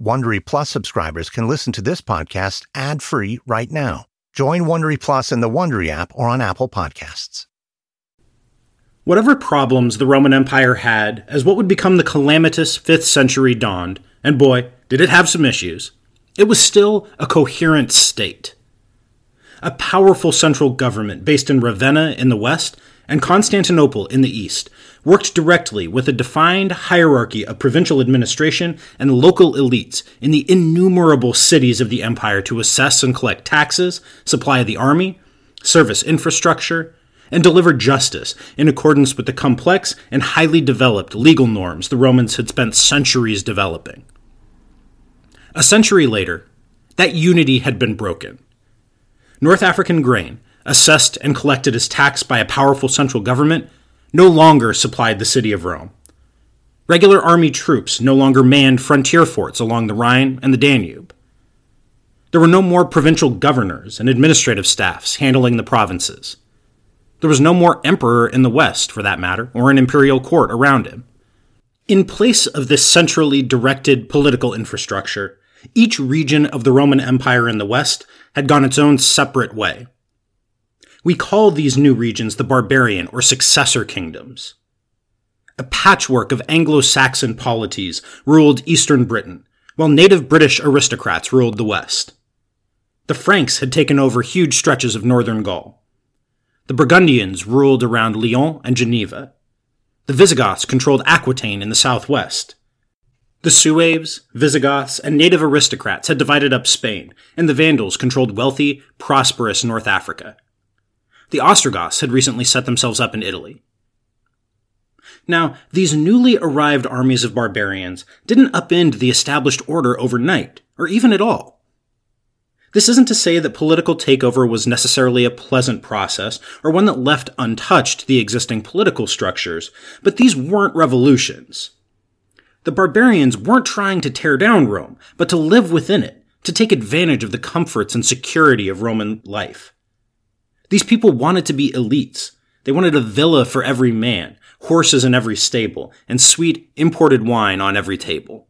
Wondery Plus subscribers can listen to this podcast ad-free right now. Join Wondery Plus in the Wondery app or on Apple Podcasts. Whatever problems the Roman Empire had as what would become the calamitous 5th century dawned, and boy, did it have some issues, it was still a coherent state. A powerful central government based in Ravenna in the west and Constantinople in the east worked directly with a defined hierarchy of provincial administration and local elites in the innumerable cities of the empire to assess and collect taxes, supply the army, service infrastructure, and deliver justice in accordance with the complex and highly developed legal norms the Romans had spent centuries developing. A century later, that unity had been broken. North African grain, assessed and collected as tax by a powerful central government, no longer supplied the city of Rome. Regular army troops no longer manned frontier forts along the Rhine and the Danube. There were no more provincial governors and administrative staffs handling the provinces. There was no more emperor in the west, for that matter, or an imperial court around him. In place of this centrally directed political infrastructure, each region of the Roman Empire in the west had gone its own separate way. We call these new regions the barbarian or successor kingdoms. A patchwork of Anglo-Saxon polities ruled eastern Britain, while native British aristocrats ruled the west. The Franks had taken over huge stretches of northern Gaul. The Burgundians ruled around Lyon and Geneva. The Visigoths controlled Aquitaine in the southwest. The Sueves, Visigoths, and native aristocrats had divided up Spain, and the Vandals controlled wealthy, prosperous North Africa. The Ostrogoths had recently set themselves up in Italy. Now, these newly arrived armies of barbarians didn't upend the established order overnight, or even at all. This isn't to say that political takeover was necessarily a pleasant process, or one that left untouched the existing political structures, but these weren't revolutions. The barbarians weren't trying to tear down Rome, but to live within it, to take advantage of the comforts and security of Roman life. These people wanted to be elites. They wanted a villa for every man, horses in every stable, and sweet imported wine on every table.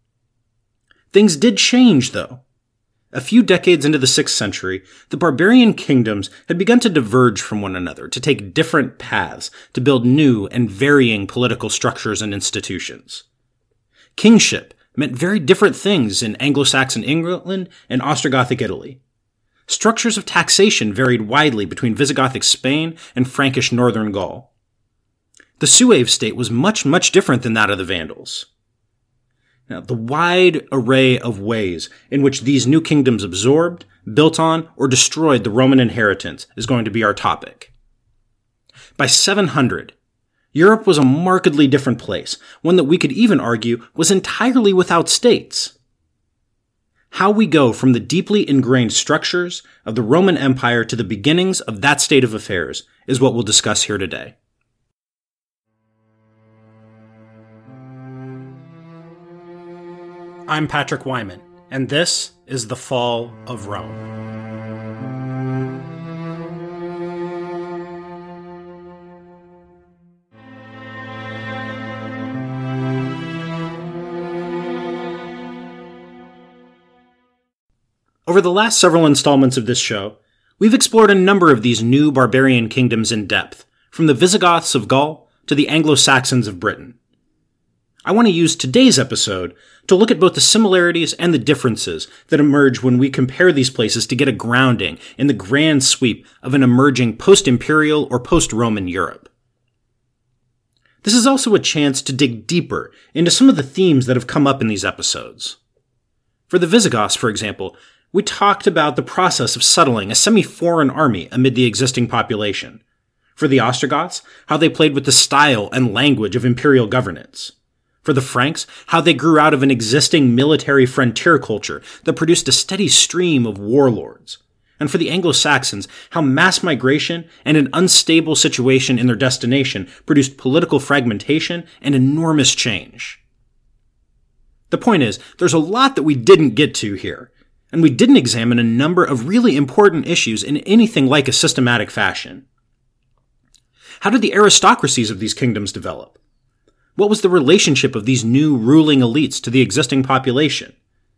Things did change, though. A few decades into the 6th century, the barbarian kingdoms had begun to diverge from one another, to take different paths, to build new and varying political structures and institutions. Kingship meant very different things in Anglo-Saxon England and Ostrogothic Italy. Structures of taxation varied widely between Visigothic Spain and Frankish northern Gaul. The Suev state was much, much different than that of the Vandals. Now, the wide array of ways in which these new kingdoms absorbed, built on, or destroyed the Roman inheritance is going to be our topic. By 700, Europe was a markedly different place, one that we could even argue was entirely without states. How we go from the deeply ingrained structures of the Roman Empire to the beginnings of that state of affairs is what we'll discuss here today. I'm Patrick Wyman, and this is The Fall of Rome. Over the last several installments of this show, we've explored a number of these new barbarian kingdoms in depth, from the Visigoths of Gaul to the Anglo-Saxons of Britain. I want to use today's episode to look at both the similarities and the differences that emerge when we compare these places to get a grounding in the grand sweep of an emerging post-imperial or post-Roman Europe. This is also a chance to dig deeper into some of the themes that have come up in these episodes. For the Visigoths, for example, we talked about the process of settling a semi-foreign army amid the existing population. For the Ostrogoths, how they played with the style and language of imperial governance. For the Franks, how they grew out of an existing military frontier culture that produced a steady stream of warlords. And for the Anglo-Saxons, how mass migration and an unstable situation in their destination produced political fragmentation and enormous change. The point is, there's a lot that we didn't get to here, and we didn't examine a number of really important issues in anything like a systematic fashion. How did the aristocracies of these kingdoms develop? What was the relationship of these new ruling elites to the existing population?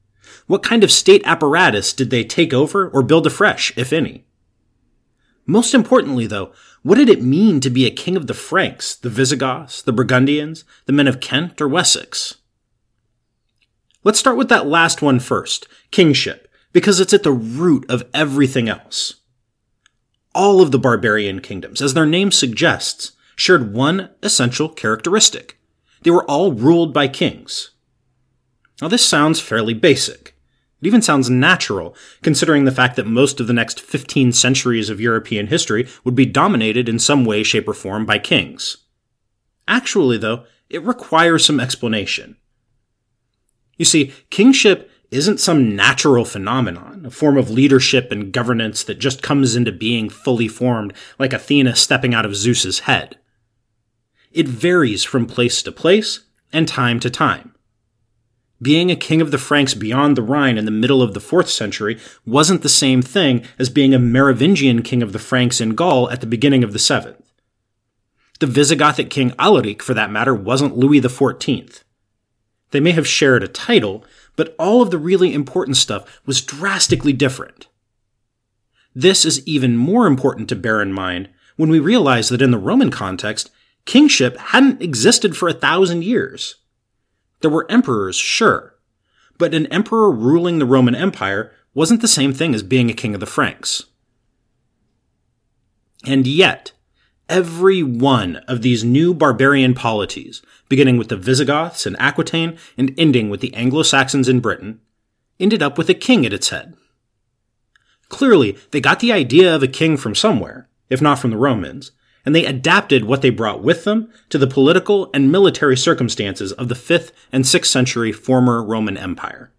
What kind of state apparatus did they take over or build afresh, if any? Most importantly, though, what did it mean to be a king of the Franks, the Visigoths, the Burgundians, the men of Kent or Wessex? Let's start with that last one first, kingship, because it's at the root of everything else. All of the barbarian kingdoms, as their name suggests, shared one essential characteristic. They were all ruled by kings. Now this sounds fairly basic. It even sounds natural, considering the fact that most of the next 15 centuries of European history would be dominated in some way, shape, or form by kings. Actually, though, it requires some explanation. You see, kingship isn't some natural phenomenon, a form of leadership and governance that just comes into being fully formed like Athena stepping out of Zeus's head. It varies from place to place and time to time. Being a king of the Franks beyond the Rhine in the middle of the 4th century wasn't the same thing as being a Merovingian king of the Franks in Gaul at the beginning of the 7th. The Visigothic king Alaric, for that matter, wasn't Louis XIV. They may have shared a title, but all of the really important stuff was drastically different. This is even more important to bear in mind when we realize that in the Roman context, kingship hadn't existed for 1,000 years. There were emperors, sure, but an emperor ruling the Roman Empire wasn't the same thing as being a king of the Franks. And yet, every one of these new barbarian polities, beginning with the Visigoths in Aquitaine and ending with the Anglo-Saxons in Britain, ended up with a king at its head. Clearly, they got the idea of a king from somewhere, if not from the Romans, and they adapted what they brought with them to the political and military circumstances of the 5th and 6th century former Roman Empire.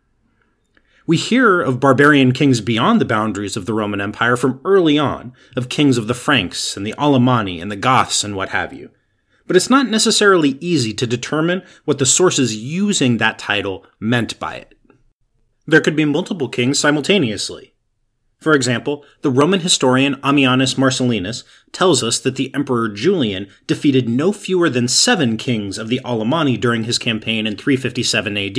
We hear of barbarian kings beyond the boundaries of the Roman Empire from early on, of kings of the Franks and the Alemanni and the Goths and what have you. But it's not necessarily easy to determine what the sources using that title meant by it. There could be multiple kings simultaneously. For example, the Roman historian Ammianus Marcellinus tells us that the Emperor Julian defeated no fewer than 7 kings of the Alemanni during his campaign in 357 AD.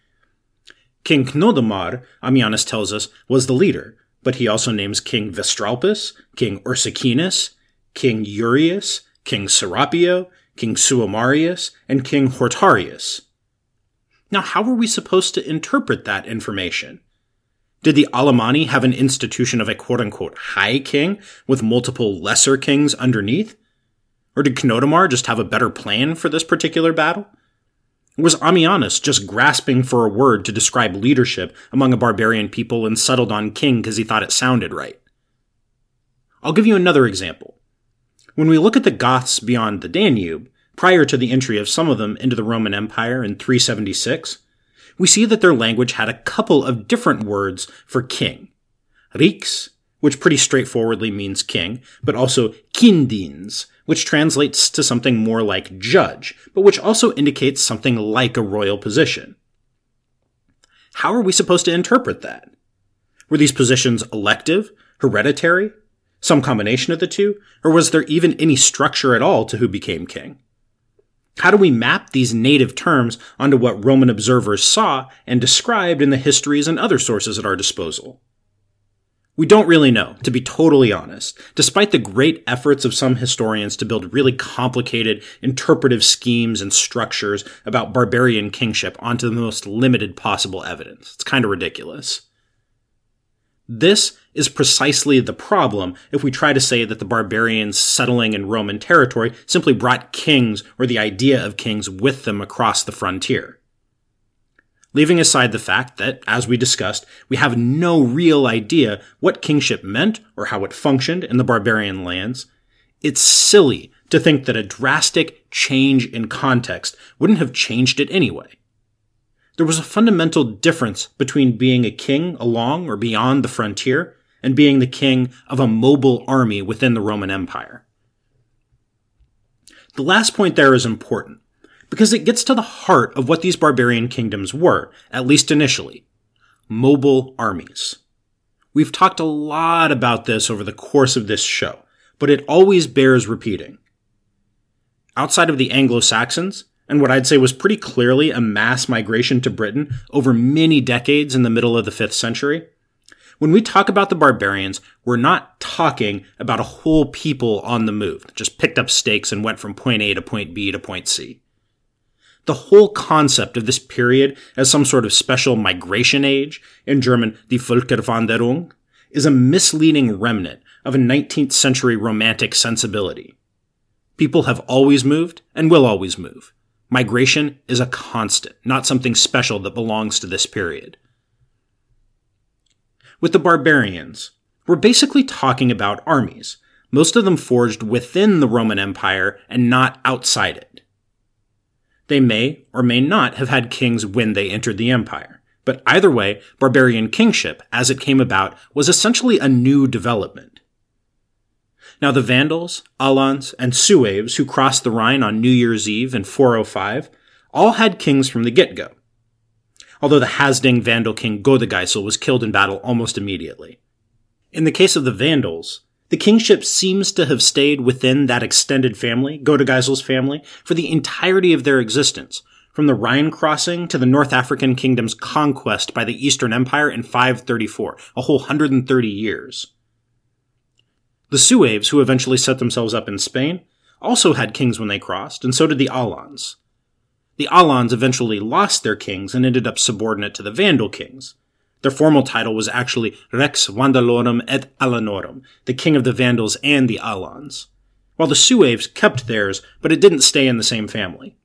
King Cnodomar, Ammianus tells us, was the leader, but he also names King Vestralpus, King Ursicinus, King Urius, King Serapio, King Suamarius, and King Hortarius. Now, how were we supposed to interpret that information? Did the Alemanni have an institution of a quote-unquote high king with multiple lesser kings underneath? Or did Cnodomar just have a better plan for this particular battle? Was Ammianus just grasping for a word to describe leadership among a barbarian people and settled on king because he thought it sounded right? I'll give you another example. When we look at the Goths beyond the Danube, prior to the entry of some of them into the Roman Empire in 376, we see that their language had a couple of different words for king. Rix, which pretty straightforwardly means king, but also kindins, which translates to something more like judge, but which also indicates something like a royal position. How are we supposed to interpret that? Were these positions elective, hereditary, some combination of the two, or was there even any structure at all to who became king? How do we map these native terms onto what Roman observers saw and described in the histories and other sources at our disposal? We don't really know, to be totally honest, despite the great efforts of some historians to build really complicated interpretive schemes and structures about barbarian kingship onto the most limited possible evidence. It's kind of ridiculous. This is precisely the problem if we try to say that the barbarians settling in Roman territory simply brought kings or the idea of kings with them across the frontier. Leaving aside the fact that, as we discussed, we have no real idea what kingship meant or how it functioned in the barbarian lands, it's silly to think that a drastic change in context wouldn't have changed it anyway. There was a fundamental difference between being a king along or beyond the frontier and being the king of a mobile army within the Roman Empire. The last point there is important, because it gets to the heart of what these barbarian kingdoms were, at least initially. Mobile armies. We've talked a lot about this over the course of this show, but it always bears repeating. Outside of the Anglo-Saxons, and what I'd say was pretty clearly a mass migration to Britain over many decades in the middle of the 5th century. When we talk about the barbarians, we're not talking about a whole people on the move that just picked up stakes and went from point A to point B to point C. The whole concept of this period as some sort of special migration age, in German die Völkerwanderung, is a misleading remnant of a 19th century romantic sensibility. People have always moved and will always move. Migration is a constant, not something special that belongs to this period. With the barbarians, we're basically talking about armies, most of them forged within the Roman Empire and not outside it. They may or may not have had kings when they entered the empire, but either way, barbarian kingship, as it came about, was essentially a new development. Now the Vandals, Alans, and Sueves who crossed the Rhine on New Year's Eve in 405 all had kings from the get-go, although the Hasding Vandal king Godegeisel was killed in battle almost immediately. In the case of the Vandals, the kingship seems to have stayed within that extended family, Godegeisel's family, for the entirety of their existence, from the Rhine crossing to the North African kingdom's conquest by the Eastern Empire in 534, a whole 130 years. The Sueves, who eventually set themselves up in Spain, also had kings when they crossed, and so did the Alans. The Alans eventually lost their kings and ended up subordinate to the Vandal kings. Their formal title was actually Rex Vandalorum et Alanorum, the king of the Vandals and the Alans, while the Sueves kept theirs, but it didn't stay in the same family.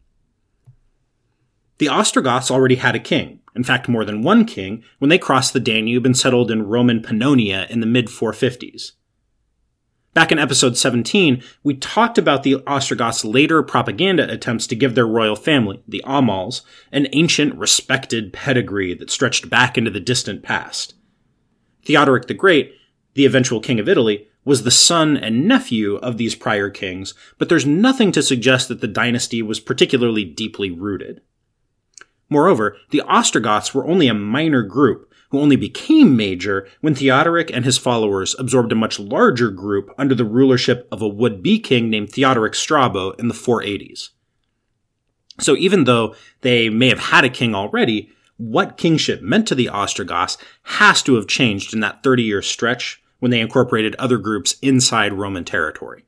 The Ostrogoths already had a king, in fact more than one king, when they crossed the Danube and settled in Roman Pannonia in the mid-450s. Back in episode 17, we talked about the Ostrogoths' later propaganda attempts to give their royal family, the Amals, an ancient, respected pedigree that stretched back into the distant past. Theodoric the Great, the eventual king of Italy, was the son and nephew of these prior kings, but there's nothing to suggest that the dynasty was particularly deeply rooted. Moreover, the Ostrogoths were only a minor group, who only became major when Theodoric and his followers absorbed a much larger group under the rulership of a would-be king named Theodoric Strabo in the 480s. So even though they may have had a king already, what kingship meant to the Ostrogoths has to have changed in that 30-year stretch when they incorporated other groups inside Roman territory.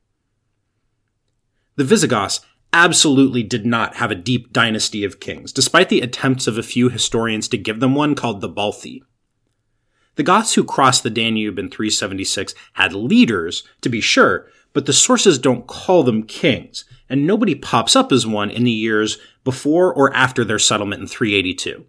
The Visigoths absolutely did not have a deep dynasty of kings, despite the attempts of a few historians to give them one called the Balthi. The Goths who crossed the Danube in 376 had leaders, to be sure, but the sources don't call them kings, and nobody pops up as one in the years before or after their settlement in 382.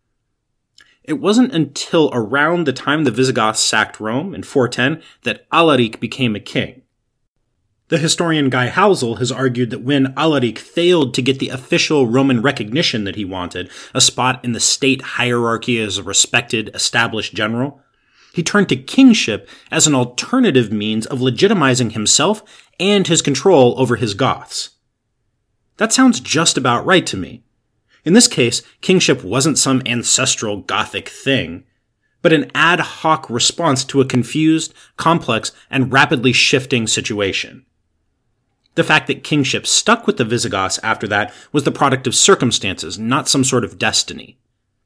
It wasn't until around the time the Visigoths sacked Rome in 410 that Alaric became a king. The historian Guy Housel has argued that when Alaric failed to get the official Roman recognition that he wanted, a spot in the state hierarchy as a respected, established general, he turned to kingship as an alternative means of legitimizing himself and his control over his Goths. That sounds just about right to me. In this case, kingship wasn't some ancestral Gothic thing, but an ad hoc response to a confused, complex, and rapidly shifting situation. The fact that kingship stuck with the Visigoths after that was the product of circumstances, not some sort of destiny.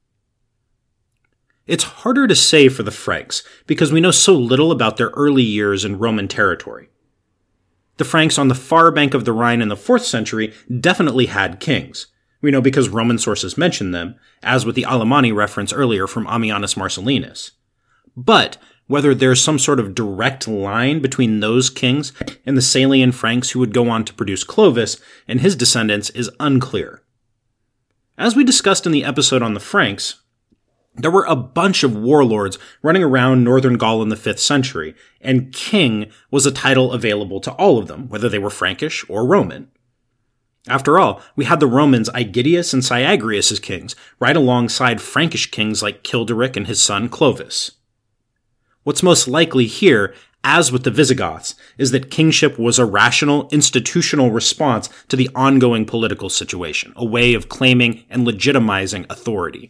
It's harder to say for the Franks, because we know so little about their early years in Roman territory. The Franks on the far bank of the Rhine in the 4th century definitely had kings. We know because Roman sources mention them, as with the Alemanni reference earlier from Ammianus Marcellinus. But whether there's some sort of direct line between those kings and the Salian Franks who would go on to produce Clovis and his descendants is unclear. As we discussed in the episode on the Franks, there were a bunch of warlords running around northern Gaul in the 5th century, and king was a title available to all of them, whether they were Frankish or Roman. After all, we had the Romans Aegidius and Syagrius as kings, right alongside Frankish kings like Childeric and his son Clovis. What's most likely here, as with the Visigoths, is that kingship was a rational, institutional response to the ongoing political situation, a way of claiming and legitimizing authority.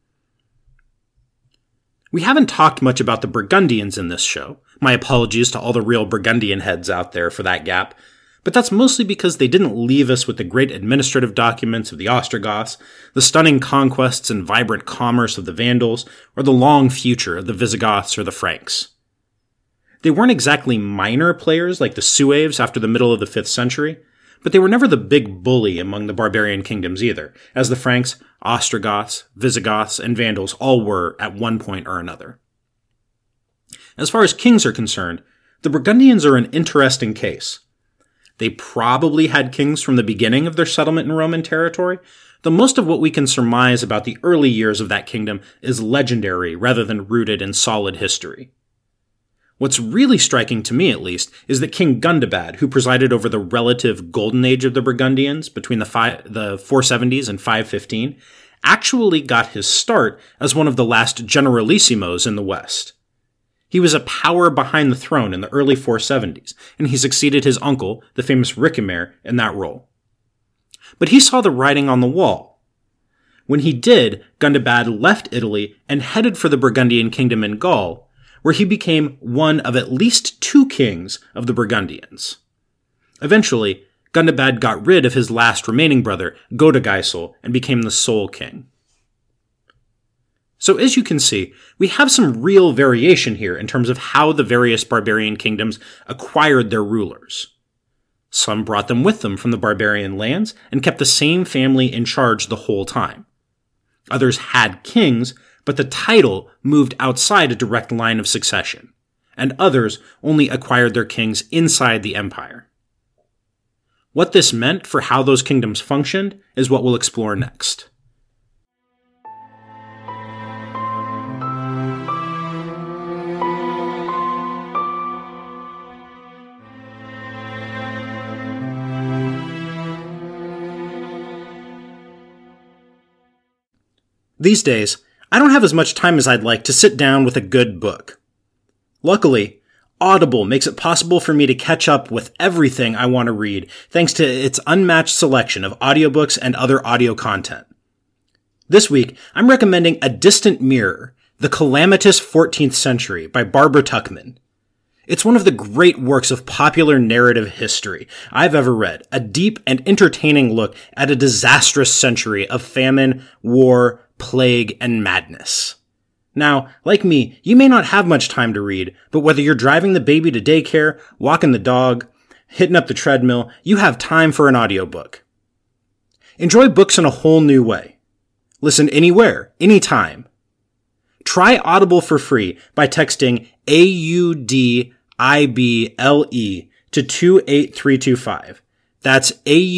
We haven't talked much about the Burgundians in this show. My apologies to all the real Burgundian heads out there for that gap. But that's mostly because they didn't leave us with the great administrative documents of the Ostrogoths, the stunning conquests and vibrant commerce of the Vandals, or the long future of the Visigoths or the Franks. They weren't exactly minor players like the Sueves after the middle of the 5th century, but they were never the big bully among the barbarian kingdoms either, as the Franks, Ostrogoths, Visigoths, and Vandals all were at one point or another. As far as kings are concerned, the Burgundians are an interesting case. They probably had kings from the beginning of their settlement in Roman territory, though most of what we can surmise about the early years of that kingdom is legendary rather than rooted in solid history. What's really striking to me, at least, is that King Gundobad, who presided over the relative golden age of the Burgundians between the 470s and 515, actually got his start as one of the last generalissimos in the West. He was a power behind the throne in the early 470s, and he succeeded his uncle, the famous Ricimer, in that role. But he saw the writing on the wall. When he did, Gundobad left Italy and headed for the Burgundian kingdom in Gaul, where he became one of at least 2 kings of the Burgundians. Eventually, Gundobad got rid of his last remaining brother, Godegisel, and became the sole king. So as you can see, we have some real variation here in terms of how the various barbarian kingdoms acquired their rulers. Some brought them with them from the barbarian lands and kept the same family in charge the whole time. Others had kings, but the title moved outside a direct line of succession, and others only acquired their kings inside the empire. What this meant for how those kingdoms functioned is what we'll explore next. These days, I don't have as much time as I'd like to sit down with a good book. Luckily, Audible makes it possible for me to catch up with everything I want to read thanks to its unmatched selection of audiobooks and other audio content. This week, I'm recommending A Distant Mirror, The Calamitous 14th Century by Barbara Tuchman. It's one of the great works of popular narrative history I've ever read, a deep and entertaining look at a disastrous century of famine, war, plague, and madness. Now, like me, you may not have much time to read, but whether you're driving the baby to daycare, walking the dog, hitting up the treadmill, you have time for an audiobook. Enjoy books in a whole new way. Listen anywhere, anytime. Try Audible for free by texting AUDIBLE to 28325. That's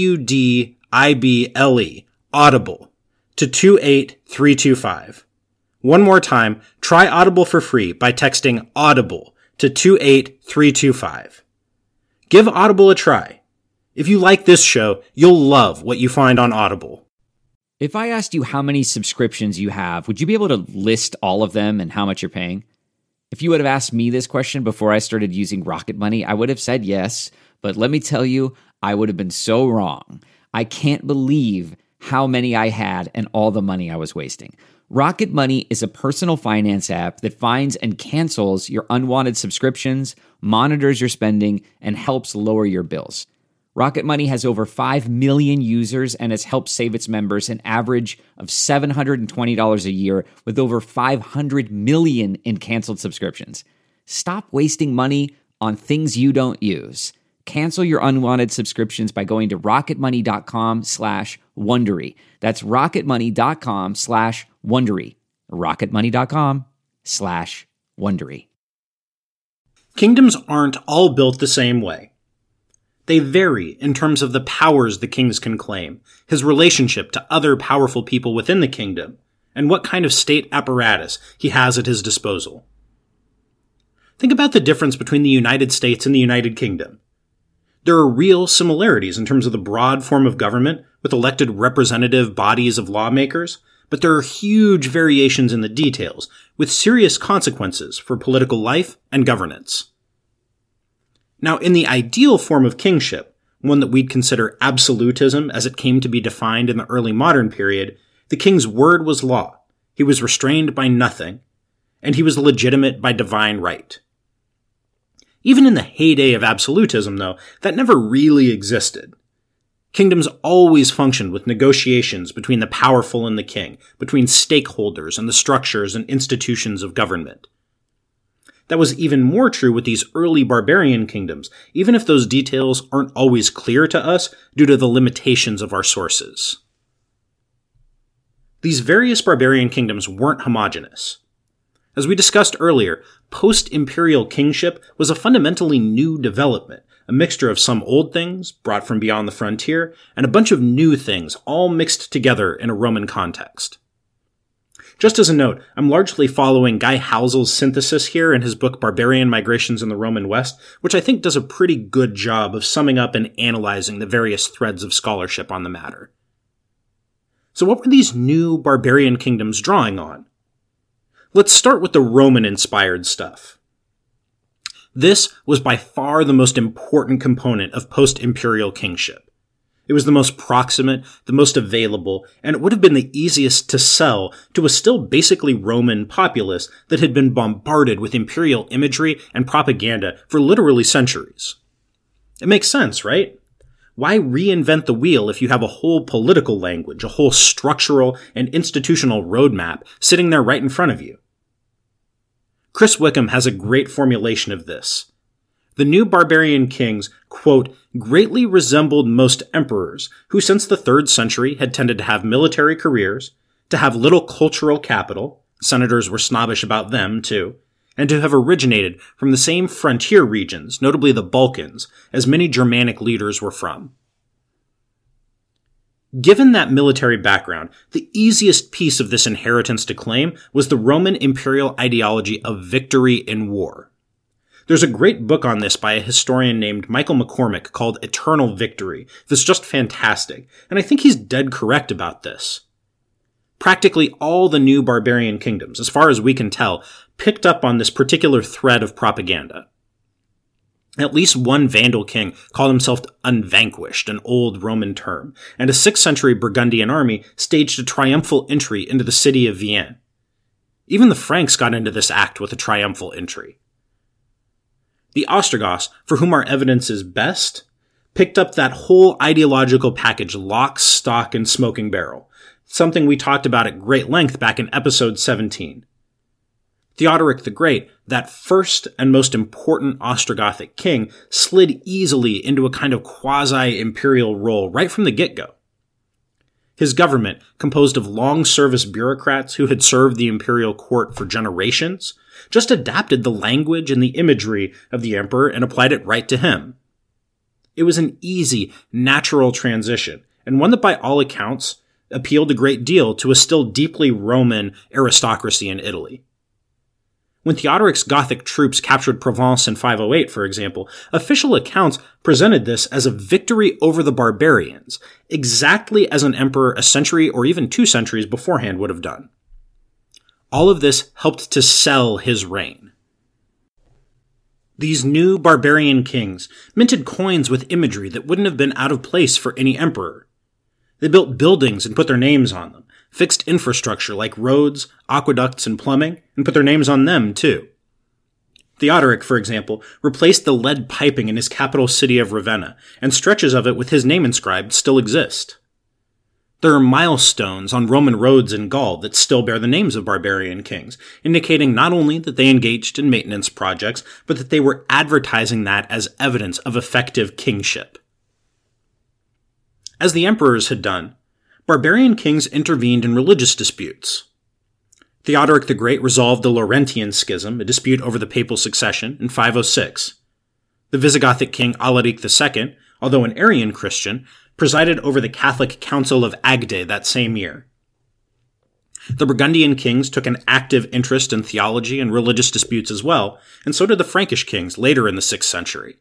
AUDIBLE, Audible, to 28325. One more time, try Audible for free by texting Audible to 28325. Give Audible a try. If you like this show, you'll love what you find on Audible. If I asked you how many subscriptions you have, would you be able to list all of them and how much you're paying? If you would have asked me this question before I started using Rocket Money, I would have said yes, but let me tell you, I would have been so wrong. I can't believe how many I had and all the money I was wasting. Rocket Money is a personal finance app that finds and cancels your unwanted subscriptions, monitors your spending, and helps lower your bills. Rocket Money has over 5 million users and has helped save its members an average of $720 a year with over 500 million in canceled subscriptions. Stop wasting money on things you don't use. Cancel your unwanted subscriptions by going to rocketmoney.com/Wondery. That's rocketmoney.com/Wondery. rocketmoney.com/Wondery. Kingdoms aren't all built the same way. They vary in terms of the powers the kings can claim, his relationship to other powerful people within the kingdom, and what kind of state apparatus he has at his disposal. Think about the difference between the United States and the United Kingdom. There are real similarities in terms of the broad form of government with elected representative bodies of lawmakers, but there are huge variations in the details with serious consequences for political life and governance. Now, in the ideal form of kingship, one that we'd consider absolutism as it came to be defined in the early modern period, the king's word was law, he was restrained by nothing, and he was legitimate by divine right. Even in the heyday of absolutism, though, that never really existed. Kingdoms always functioned with negotiations between the powerful and the king, between stakeholders and the structures and institutions of government. That was even more true with these early barbarian kingdoms, even if those details aren't always clear to us due to the limitations of our sources. These various barbarian kingdoms weren't homogeneous. As we discussed earlier, post-imperial kingship was a fundamentally new development, a mixture of some old things brought from beyond the frontier, and a bunch of new things all mixed together in a Roman context. Just as a note, I'm largely following Guy Housel's synthesis here in his book Barbarian Migrations in the Roman West, which I think does a pretty good job of summing up and analyzing the various threads of scholarship on the matter. So what were these new barbarian kingdoms drawing on? Let's start with the Roman-inspired stuff. This was by far the most important component of post-imperial kingship. It was the most proximate, the most available, and it would have been the easiest to sell to a still basically Roman populace that had been bombarded with imperial imagery and propaganda for literally centuries. It makes sense, right? Why reinvent the wheel if you have a whole political language, a whole structural and institutional roadmap sitting there right in front of you? Chris Wickham has a great formulation of this. The new barbarian kings, quote, greatly resembled most emperors, who since the 3rd century had tended to have military careers, to have little cultural capital, senators were snobbish about them too, and to have originated from the same frontier regions, notably the Balkans, as many Germanic leaders were from. Given that military background, the easiest piece of this inheritance to claim was the Roman imperial ideology of victory in war. There's a great book on this by a historian named Michael McCormick called Eternal Victory that's just fantastic, and I think he's dead correct about this. Practically all the new barbarian kingdoms, as far as we can tell, picked up on this particular thread of propaganda. At least one Vandal king called himself Unvanquished, an old Roman term, and a 6th century Burgundian army staged a triumphal entry into the city of Vienne. Even the Franks got into this act with a triumphal entry. The Ostrogoths, for whom our evidence is best, picked up that whole ideological package lock, stock, and smoking barrel, something we talked about at great length back in episode 17. Theodoric the Great, that first and most important Ostrogothic king, slid easily into a kind of quasi-imperial role right from the get-go. His government, composed of long-service bureaucrats who had served the imperial court for generations, just adapted the language and the imagery of the emperor and applied it right to him. It was an easy, natural transition, and one that by all accounts appealed a great deal to a still deeply Roman aristocracy in Italy. When Theodoric's Gothic troops captured Provence in 508, for example, official accounts presented this as a victory over the barbarians, exactly as an emperor a century or even 2 centuries beforehand would have done. All of this helped to sell his reign. These new barbarian kings minted coins with imagery that wouldn't have been out of place for any emperor. They built buildings and put their names on them, fixed infrastructure like roads, aqueducts, and plumbing, and put their names on them too. Theodoric, for example, replaced the lead piping in his capital city of Ravenna, and stretches of it with his name inscribed still exist. There are milestones on Roman roads in Gaul that still bear the names of barbarian kings, indicating not only that they engaged in maintenance projects, but that they were advertising that as evidence of effective kingship. As the emperors had done, barbarian kings intervened in religious disputes. Theodoric the Great resolved the Laurentian Schism, a dispute over the papal succession, in 506. The Visigothic king Alaric II, although an Arian Christian, presided over the Catholic Council of Agde that same year. The Burgundian kings took an active interest in theology and religious disputes as well, and so did the Frankish kings later in the 6th century.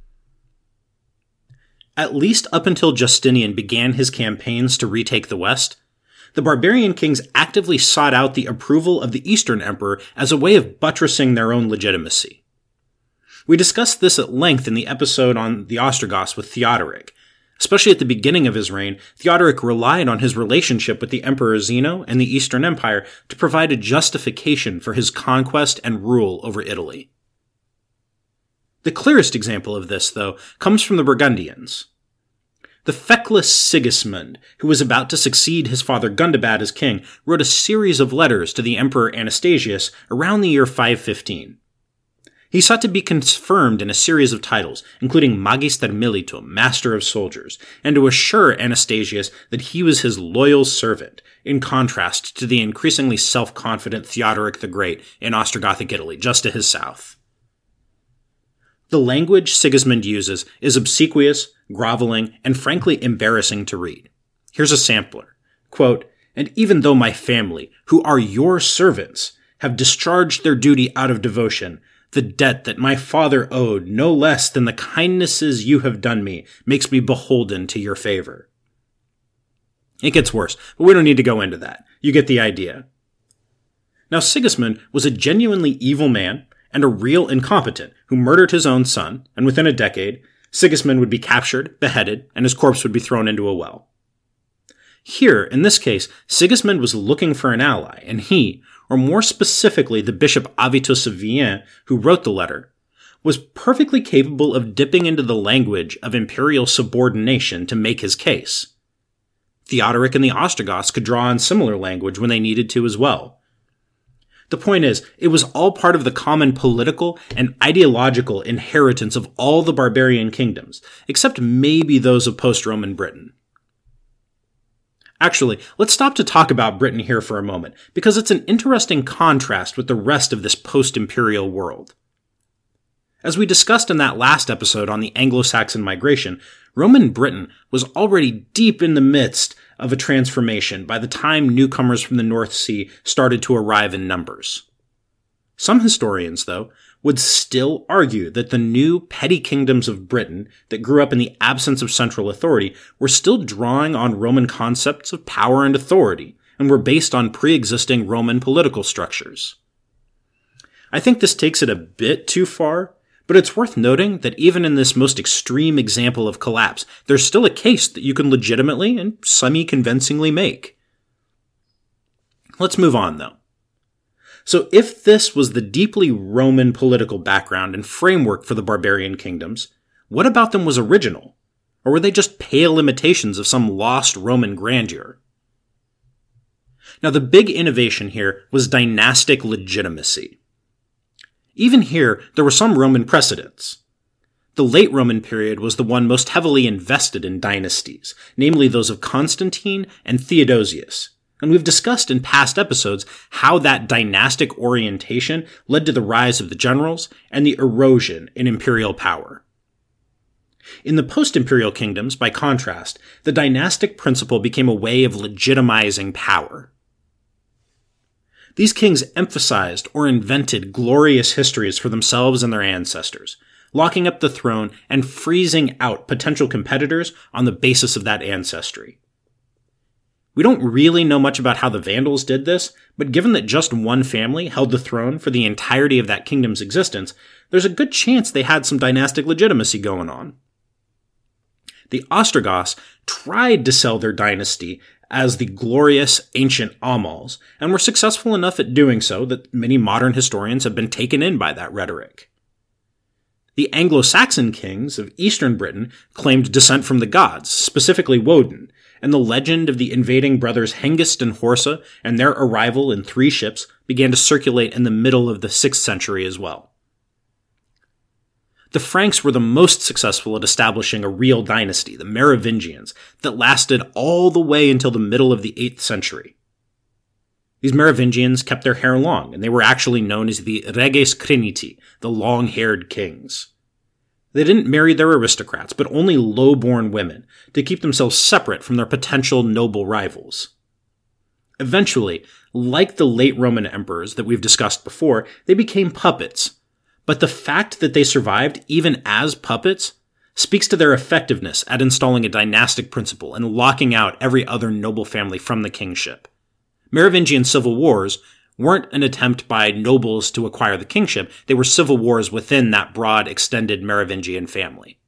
At least up until Justinian began his campaigns to retake the West, the barbarian kings actively sought out the approval of the Eastern Emperor as a way of buttressing their own legitimacy. We discussed this at length in the episode on the Ostrogoths with Theodoric. Especially at the beginning of his reign, Theodoric relied on his relationship with the Emperor Zeno and the Eastern Empire to provide a justification for his conquest and rule over Italy. The clearest example of this, though, comes from the Burgundians. The feckless Sigismund, who was about to succeed his father Gundobad as king, wrote a series of letters to the Emperor Anastasius around the year 515. He sought to be confirmed in a series of titles, including Magister Militum, Master of Soldiers, and to assure Anastasius that he was his loyal servant, in contrast to the increasingly self-confident Theodoric the Great in Ostrogothic Italy, just to his south. The language Sigismund uses is obsequious, groveling, and frankly embarrassing to read. Here's a sampler. Quote, "And even though my family, who are your servants, have discharged their duty out of devotion, the debt that my father owed no less than the kindnesses you have done me makes me beholden to your favor." It gets worse, but we don't need to go into that. You get the idea. Now, Sigismund was a genuinely evil man and a real incompetent who murdered his own son, and within a decade, Sigismund would be captured, beheaded, and his corpse would be thrown into a well. Here, in this case, Sigismund was looking for an ally, and he, or more specifically the Bishop Avitus of Vienne, who wrote the letter, was perfectly capable of dipping into the language of imperial subordination to make his case. Theodoric and the Ostrogoths could draw on similar language when they needed to as well. The point is, it was all part of the common political and ideological inheritance of all the barbarian kingdoms, except maybe those of post-Roman Britain. Actually, let's stop to talk about Britain here for a moment, because it's an interesting contrast with the rest of this post-imperial world. As we discussed in that last episode on the Anglo-Saxon migration, Roman Britain was already deep in the midst of a transformation by the time newcomers from the North Sea started to arrive in numbers. Some historians, though, would still argue that the new petty kingdoms of Britain that grew up in the absence of central authority were still drawing on Roman concepts of power and authority, and were based on pre-existing Roman political structures. I think this takes it a bit too far, but it's worth noting that even in this most extreme example of collapse, there's still a case that you can legitimately and semi-convincingly make. Let's move on, though. So if this was the deeply Roman political background and framework for the barbarian kingdoms, what about them was original? Or were they just pale imitations of some lost Roman grandeur? Now, the big innovation here was dynastic legitimacy. Even here, there were some Roman precedents. The late Roman period was the one most heavily invested in dynasties, namely those of Constantine and Theodosius. And we've discussed in past episodes how that dynastic orientation led to the rise of the generals and the erosion in imperial power. In the post-imperial kingdoms, by contrast, the dynastic principle became a way of legitimizing power. These kings emphasized or invented glorious histories for themselves and their ancestors, locking up the throne and freezing out potential competitors on the basis of that ancestry. We don't really know much about how the Vandals did this, but given that just one family held the throne for the entirety of that kingdom's existence, there's a good chance they had some dynastic legitimacy going on. The Ostrogoths tried to sell their dynasty as the glorious ancient Amals, and were successful enough at doing so that many modern historians have been taken in by that rhetoric. The Anglo-Saxon kings of eastern Britain claimed descent from the gods, specifically Woden, and the legend of the invading brothers Hengist and Horsa and their arrival in 3 ships began to circulate in the middle of the 6th century as well. The Franks were the most successful at establishing a real dynasty, the Merovingians, that lasted all the way until the middle of the 8th century. These Merovingians kept their hair long, and they were actually known as the Reges Criniti, the long-haired kings. They didn't marry their aristocrats, but only low-born women, to keep themselves separate from their potential noble rivals. Eventually, like the late Roman emperors that we've discussed before, they became puppets. But the fact that they survived even as puppets speaks to their effectiveness at installing a dynastic principle and locking out every other noble family from the kingship. Merovingian civil wars weren't an attempt by nobles to acquire the kingship, they were civil wars within that broad, extended Merovingian family.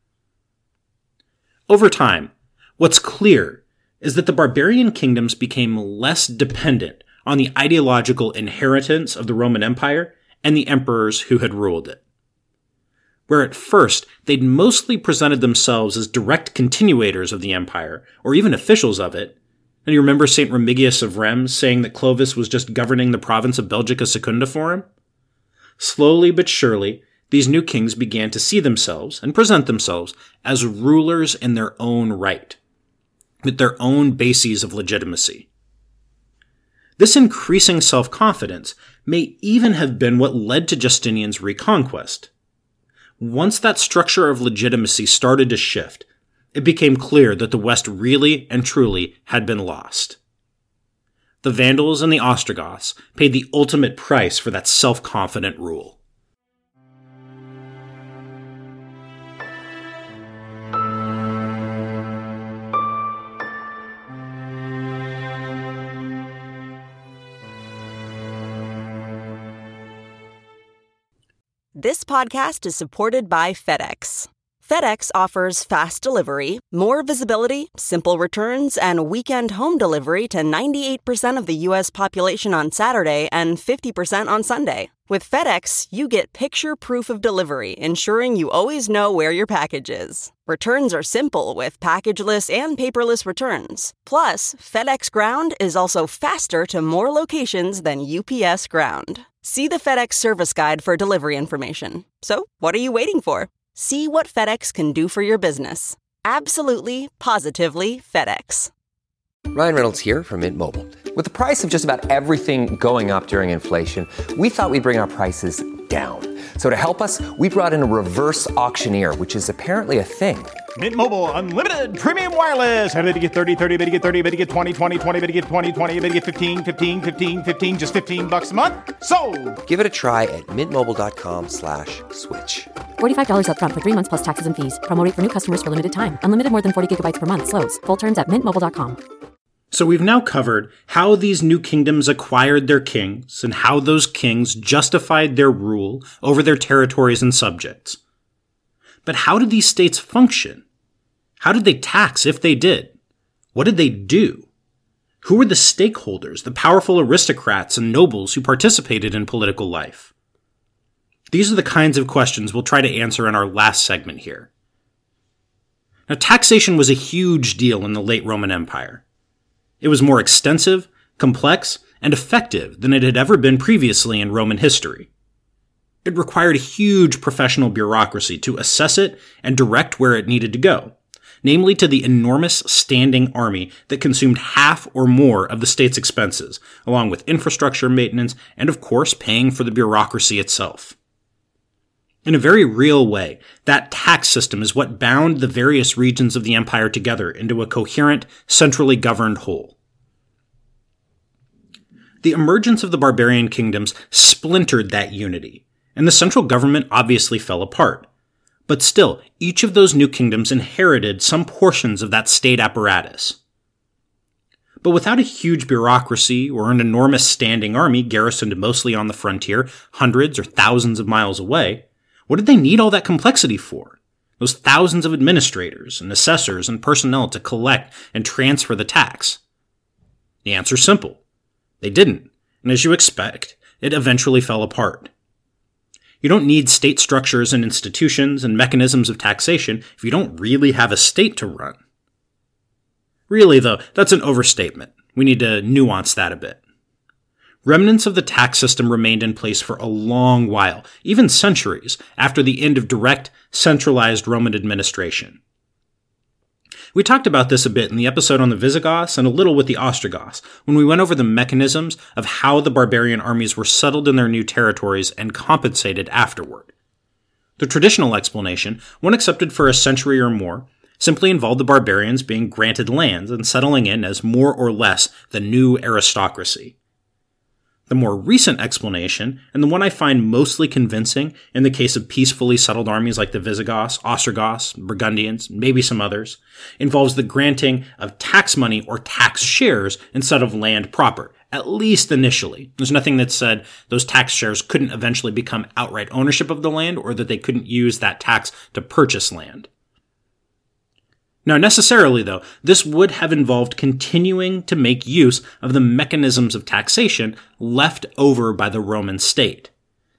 Over time, what's clear is that the barbarian kingdoms became less dependent on the ideological inheritance of the Roman Empire and the emperors who had ruled it. where at first they'd mostly presented themselves as direct continuators of the empire, or even officials of it. And you remember St. Remigius of Rheims saying that Clovis was just governing the province of Belgica Secunda for him? Slowly but surely, these new kings began to see themselves and present themselves as rulers in their own right, with their own bases of legitimacy. This increasing self-confidence may even have been what led to Justinian's reconquest. Once that structure of legitimacy started to shift, it became clear that the West really and truly had been lost. The Vandals and the Ostrogoths paid the ultimate price for that self-confident rule. This podcast is supported by FedEx. FedEx offers fast delivery, more visibility, simple returns, and weekend home delivery to 98% of the U.S. population on Saturday and 50% on Sunday. With FedEx, you get picture proof of delivery, ensuring you always know where your package is. Returns are simple with packageless and paperless returns. Plus, FedEx Ground is also faster to more locations than UPS Ground. See the FedEx service guide for delivery information. So, what are you waiting for? See what FedEx can do for your business. Absolutely, positively FedEx. Ryan Reynolds here from Mint Mobile. With the price of just about everything going up during inflation, we thought we'd bring our prices down. So to help us, we brought in a reverse auctioneer, which is apparently a thing. Mint Mobile Unlimited Premium Wireless. How to get 30, 30, bit to get 30, bit to get 20, 20, 20, bit to get 20, 20, bit to get 15, 15, 15, 15, just $15 a month? Sold! Give it a try at mintmobile.com/switch. $45 up front for 3 months plus taxes and fees. Promo rate for new customers for limited time. Unlimited more than 40 gigabytes per month. Slows full terms at mintmobile.com. So we've now covered how these new kingdoms acquired their kings and how those kings justified their rule over their territories and subjects. But how did these states function? How did they tax if they did? What did they do? Who were the stakeholders, the powerful aristocrats and nobles who participated in political life? These are the kinds of questions we'll try to answer in our last segment here. Now, taxation was a huge deal in the late Roman Empire. It was more extensive, complex, and effective than it had ever been previously in Roman history. It required a huge professional bureaucracy to assess it and direct where it needed to go, namely to the enormous standing army that consumed half or more of the state's expenses, along with infrastructure maintenance and, of course, paying for the bureaucracy itself. In a very real way, that tax system is what bound the various regions of the empire together into a coherent, centrally governed whole. The emergence of the barbarian kingdoms splintered that unity, and the central government obviously fell apart. But still, each of those new kingdoms inherited some portions of that state apparatus. But without a huge bureaucracy or an enormous standing army garrisoned mostly on the frontier, hundreds or thousands of miles away, what did they need all that complexity for? Those thousands of administrators and assessors and personnel to collect and transfer the tax? The answer's simple. They didn't, and as you expect, it eventually fell apart. You don't need state structures and institutions and mechanisms of taxation if you don't really have a state to run. Really, though, that's an overstatement. We need to nuance that a bit. Remnants of the tax system remained in place for a long while, even centuries, after the end of direct, centralized Roman administration. We talked about this a bit in the episode on the Visigoths and a little with the Ostrogoths, when we went over the mechanisms of how the barbarian armies were settled in their new territories and compensated afterward. The traditional explanation, one accepted for a century or more, simply involved the barbarians being granted lands and settling in as more or less the new aristocracy. The more recent explanation, and the one I find mostly convincing in the case of peacefully settled armies like the Visigoths, Ostrogoths, Burgundians, maybe some others, involves the granting of tax money or tax shares instead of land proper, at least initially. There's nothing that said those tax shares couldn't eventually become outright ownership of the land or that they couldn't use that tax to purchase land. Now, necessarily, though, this would have involved continuing to make use of the mechanisms of taxation left over by the Roman state.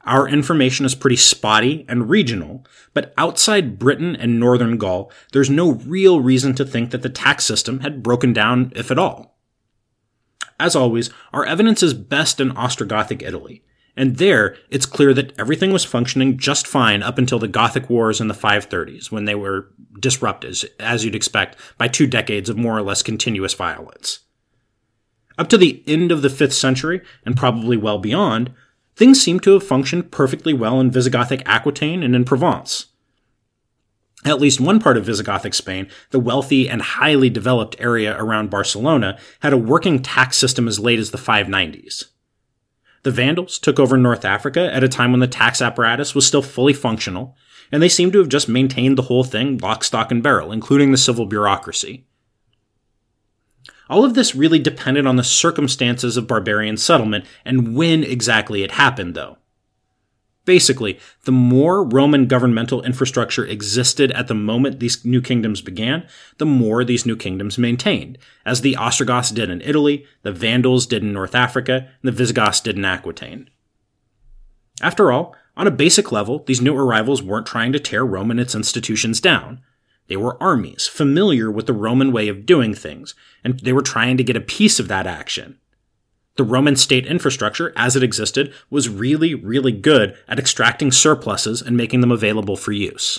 Our information is pretty spotty and regional, but outside Britain and northern Gaul, there's no real reason to think that the tax system had broken down, if at all. As always, our evidence is best in Ostrogothic Italy, and there it's clear that everything was functioning just fine up until the Gothic Wars in the 530s, when they were disrupted, as you'd expect, by 2 decades of more or less continuous violence. Up to the end of the 5th century, and probably well beyond, things seem to have functioned perfectly well in Visigothic Aquitaine and in Provence. At least one part of Visigothic Spain, the wealthy and highly developed area around Barcelona, had a working tax system as late as the 590s. The Vandals took over North Africa at a time when the tax apparatus was still fully functional, and they seem to have just maintained the whole thing lock, stock, and barrel, including the civil bureaucracy. All of this really depended on the circumstances of barbarian settlement and when exactly it happened, though. Basically, the more Roman governmental infrastructure existed at the moment these new kingdoms began, the more these new kingdoms maintained, as the Ostrogoths did in Italy, the Vandals did in North Africa, and the Visigoths did in Aquitaine. After all, on a basic level, these new arrivals weren't trying to tear Rome and its institutions down. They were armies, familiar with the Roman way of doing things, and they were trying to get a piece of that action. The Roman state infrastructure, as it existed, was really, really good at extracting surpluses and making them available for use.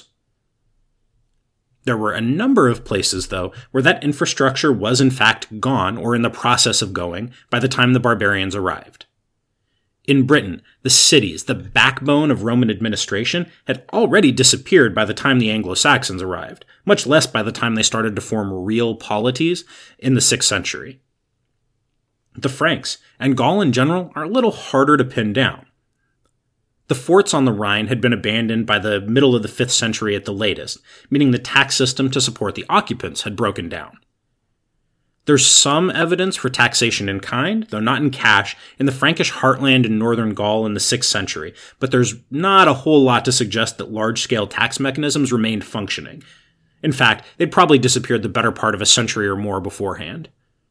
There were a number of places, though, where that infrastructure was in fact gone or in the process of going by the time the barbarians arrived. In Britain, the cities, the backbone of Roman administration, had already disappeared by the time the Anglo-Saxons arrived, much less by the time they started to form real polities in the 6th century. The Franks, and Gaul in general, are a little harder to pin down. The forts on the Rhine had been abandoned by the middle of the 5th century at the latest, meaning the tax system to support the occupants had broken down. There's some evidence for taxation in kind, though not in cash, in the Frankish heartland in northern Gaul in the 6th century, but there's not a whole lot to suggest that large-scale tax mechanisms remained functioning. In fact, they'd probably disappeared the better part of a century or more beforehand.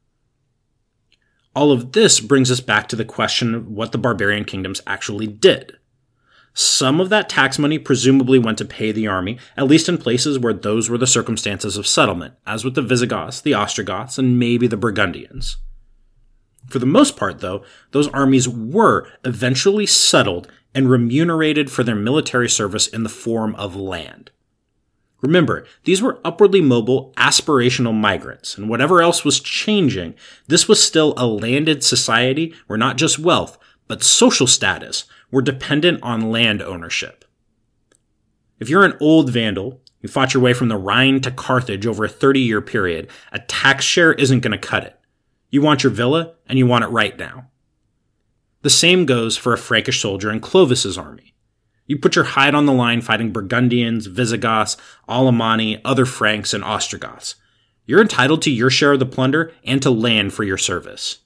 All of this brings us back to the question of what the barbarian kingdoms actually did. Some of that tax money presumably went to pay the army, at least in places where those were the circumstances of settlement, as with the Visigoths, the Ostrogoths, and maybe the Burgundians. For the most part, though, those armies were eventually settled and remunerated for their military service in the form of land. Remember, these were upwardly mobile, aspirational migrants, and whatever else was changing, this was still a landed society where not just wealth, but social status were dependent on land ownership. If you're an old Vandal, you fought your way from the Rhine to Carthage over a 30-year period, a tax share isn't going to cut it. You want your villa, and you want it right now. The same goes for a Frankish soldier in Clovis's army. You put your hide on the line fighting Burgundians, Visigoths, Alemanni, other Franks, and Ostrogoths. You're entitled to your share of the plunder and to land for your service.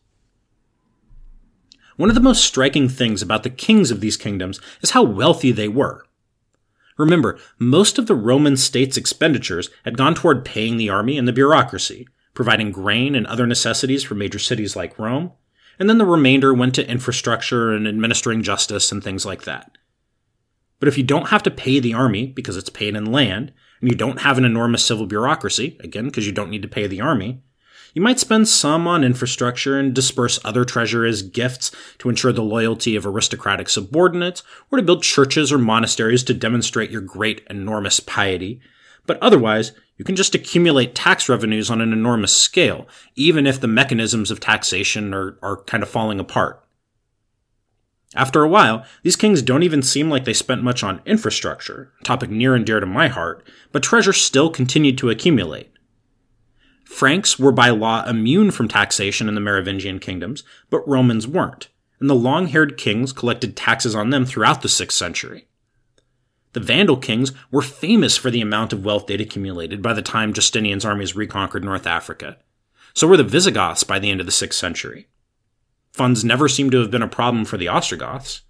One of the most striking things about the kings of these kingdoms is how wealthy they were. Remember, most of the Roman state's expenditures had gone toward paying the army and the bureaucracy, providing grain and other necessities for major cities like Rome, and then the remainder went to infrastructure and administering justice and things like that. But if you don't have to pay the army because it's paid in land, and you don't have an enormous civil bureaucracy, again because you don't need to pay the army, you might spend some on infrastructure and disperse other treasure as gifts to ensure the loyalty of aristocratic subordinates, or to build churches or monasteries to demonstrate your great, enormous piety. But otherwise, you can just accumulate tax revenues on an enormous scale, even if the mechanisms of taxation are kind of falling apart. After a while, these kings don't even seem like they spent much on infrastructure, a topic near and dear to my heart, but treasure still continued to accumulate. Franks were by law immune from taxation in the Merovingian kingdoms, but Romans weren't, and the long-haired kings collected taxes on them throughout the 6th century. The Vandal kings were famous for the amount of wealth they'd accumulated by the time Justinian's armies reconquered North Africa. So were the Visigoths by the end of the 6th century. Funds never seemed to have been a problem for the Ostrogoths.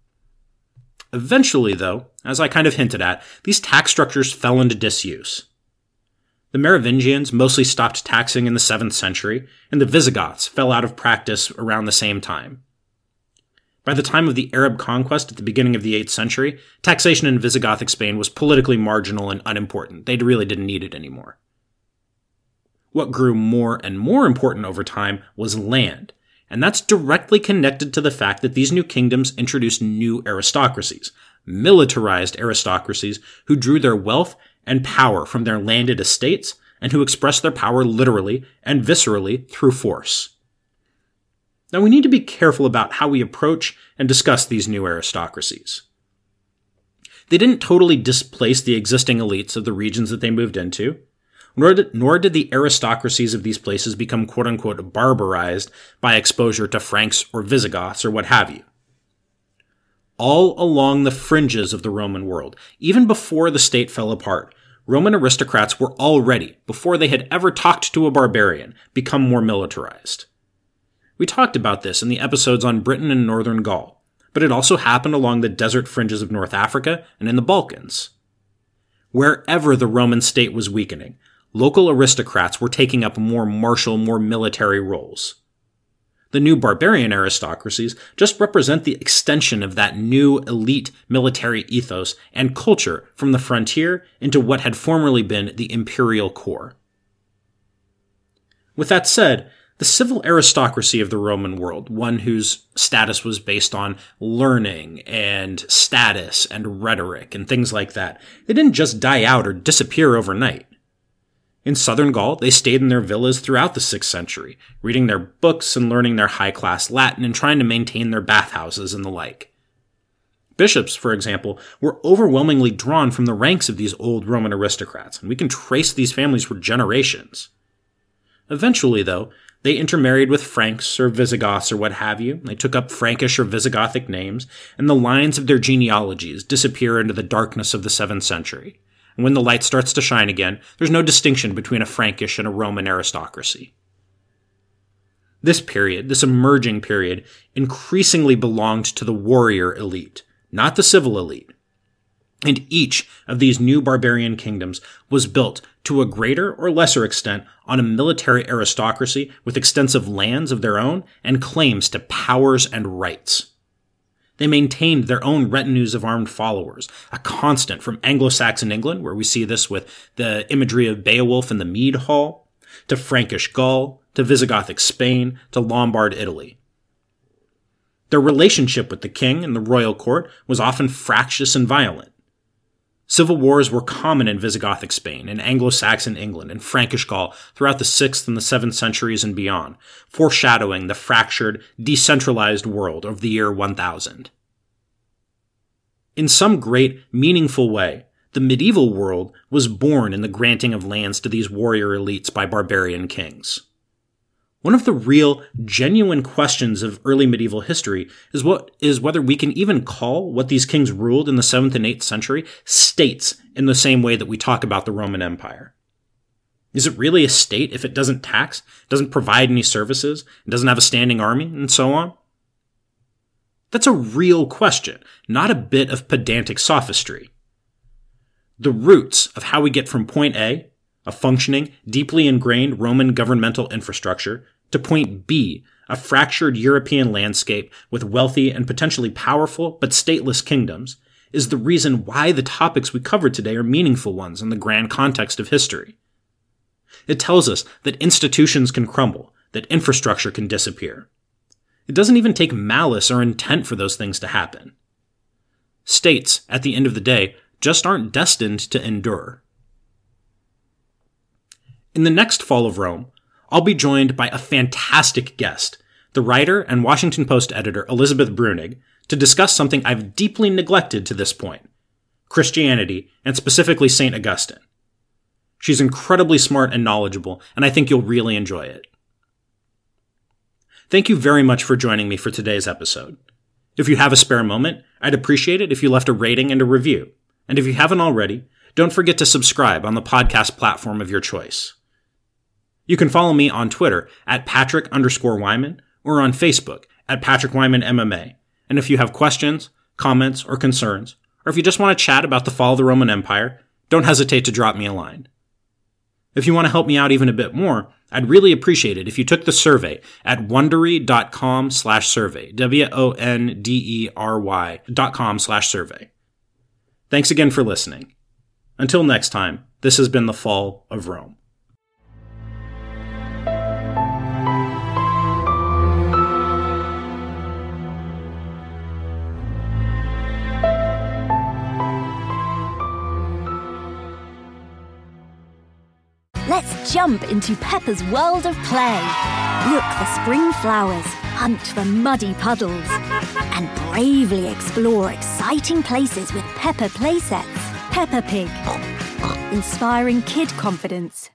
Eventually, though, as I kind of hinted at, these tax structures fell into disuse. The Merovingians mostly stopped taxing in the 7th century, and the Visigoths fell out of practice around the same time. By the time of the Arab conquest at the beginning of the 8th century, taxation in Visigothic Spain was politically marginal and unimportant. They really didn't need it anymore. What grew more and more important over time was land, and that's directly connected to the fact that these new kingdoms introduced new aristocracies, militarized aristocracies who drew their wealth and power from their landed estates and who expressed their power literally and viscerally through force. Now, we need to be careful about how we approach and discuss these new aristocracies. They didn't totally displace the existing elites of the regions that they moved into, nor did the aristocracies of these places become quote-unquote barbarized by exposure to Franks or Visigoths or what have you. All along the fringes of the Roman world, even before the state fell apart, Roman aristocrats were already, before they had ever talked to a barbarian, become more militarized. We talked about this in the episodes on Britain and Northern Gaul, but it also happened along the desert fringes of North Africa and in the Balkans. Wherever the Roman state was weakening, local aristocrats were taking up more martial, more military roles. The new barbarian aristocracies just represent the extension of that new elite military ethos and culture from the frontier into what had formerly been the imperial core. With that said, the civil aristocracy of the Roman world, one whose status was based on learning and status and rhetoric and things like that, they didn't just die out or disappear overnight. In southern Gaul, they stayed in their villas throughout the 6th century, reading their books and learning their high-class Latin and trying to maintain their bathhouses and the like. Bishops, for example, were overwhelmingly drawn from the ranks of these old Roman aristocrats, and we can trace these families for generations. Eventually, though, they intermarried with Franks or Visigoths or what have you. They took up Frankish or Visigothic names, and the lines of their genealogies disappear into the darkness of the 7th century. And when the light starts to shine again, there's no distinction between a Frankish and a Roman aristocracy. This period, this emerging period, increasingly belonged to the warrior elite, not the civil elite. And each of these new barbarian kingdoms was built, to a greater or lesser extent, on a military aristocracy with extensive lands of their own and claims to powers and rights. They maintained their own retinues of armed followers, a constant from Anglo-Saxon England, where we see this with the imagery of Beowulf in the Mead Hall, to Frankish Gaul, to Visigothic Spain, to Lombard Italy. Their relationship with the king and the royal court was often fractious and violent. Civil wars were common in Visigothic Spain, in Anglo-Saxon England, and Frankish Gaul throughout the 6th and the 7th centuries and beyond, foreshadowing the fractured, decentralized world of the year 1000. In some great, meaningful way, the medieval world was born in the granting of lands to these warrior elites by barbarian kings. One of the real, genuine questions of early medieval history is whether we can even call what these kings ruled in the 7th and 8th century states in the same way that we talk about the Roman Empire. Is it really a state if it doesn't tax, doesn't provide any services, and doesn't have a standing army, and so on? That's a real question, not a bit of pedantic sophistry. The roots of how we get from point A, a functioning, deeply ingrained Roman governmental infrastructure, to point B, a fractured European landscape with wealthy and potentially powerful but stateless kingdoms, is the reason why the topics we covered today are meaningful ones in the grand context of history. It tells us that institutions can crumble, that infrastructure can disappear. It doesn't even take malice or intent for those things to happen. States, at the end of the day, just aren't destined to endure. In the next Fall of Rome, I'll be joined by a fantastic guest, the writer and Washington Post editor Elizabeth Bruenig, to discuss something I've deeply neglected to this point, Christianity, and specifically St. Augustine. She's incredibly smart and knowledgeable, and I think you'll really enjoy it. Thank you very much for joining me for today's episode. If you have a spare moment, I'd appreciate it if you left a rating and a review. And if you haven't already, don't forget to subscribe on the podcast platform of your choice. You can follow me on Twitter at Patrick_Wyman or on Facebook at Patrick Wyman MMA. And if you have questions, comments, or concerns, or if you just want to chat about the fall of the Roman Empire, don't hesitate to drop me a line. If you want to help me out even a bit more, I'd really appreciate it if you took the survey at Wondery.com/survey, WONDERY.com/survey. Thanks again for listening. Until next time, this has been The Fall of Rome. Let's jump into Peppa's world of play. Look for spring flowers, hunt for muddy puddles, and bravely explore exciting places with Peppa playsets. Peppa Pig, inspiring kid confidence.